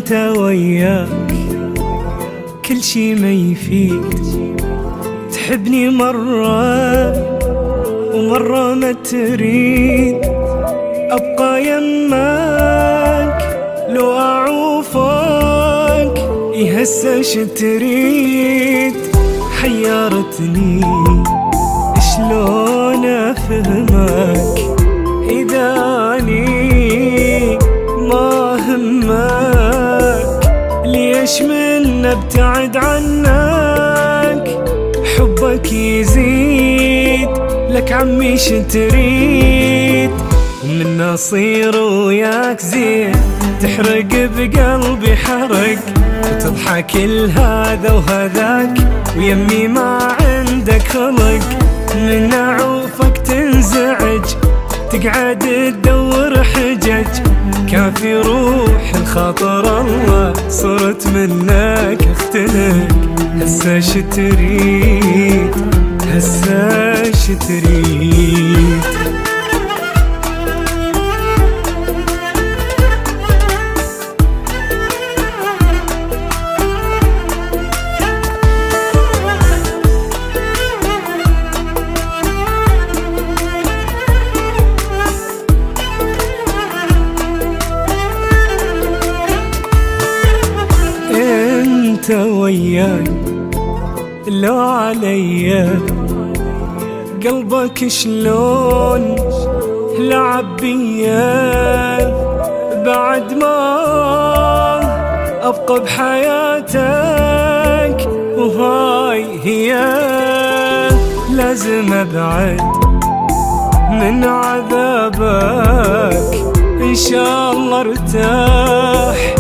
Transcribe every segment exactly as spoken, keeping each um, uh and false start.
انت وياك كل شي ما يفيد، تحبني مرة ومرة ما تريد، أبقى يمك لو أعوفك يهسه ش تريد. حيرتني شلون أفهمك إذا أني ما همك، ليش من ابتعد عنك حبك يزيد، لك عمي ش تريد. ومن أصير وياك زين تحرق بقلبي حرق، وتضحك لهذا وهذاك ويمي ما عندك خلق. من أعوفك تنزعج تقعد تدور حجج، كافي روح الخاطر الله صرت منك اختنق. هسه ش تريد هسه ش تريد. انت وياي لو عليا قلبك شلون لعب بيا، بعد ما ابقى بحياتك وهاي هي لازم ابعد من عذابك. ان شاء الله ارتاح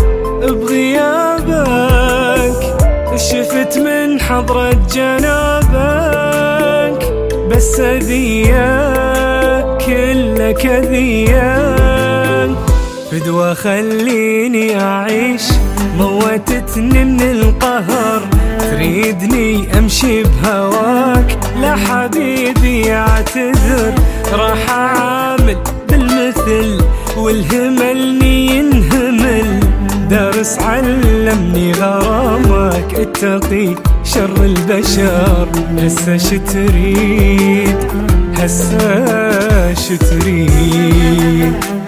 بغيابك، شفت من حضرة جنابك، بس أذية كلك أذية. فدوى خليني أعيش موتتني من القهر، تريدني أمشي بهواك لا حبيبي اعتذر. راح أعامل بالمثل والهملني ينهمل، دارس علمني غرامك اتقي شر البشر. هسه ش تريد هسه ش تريد.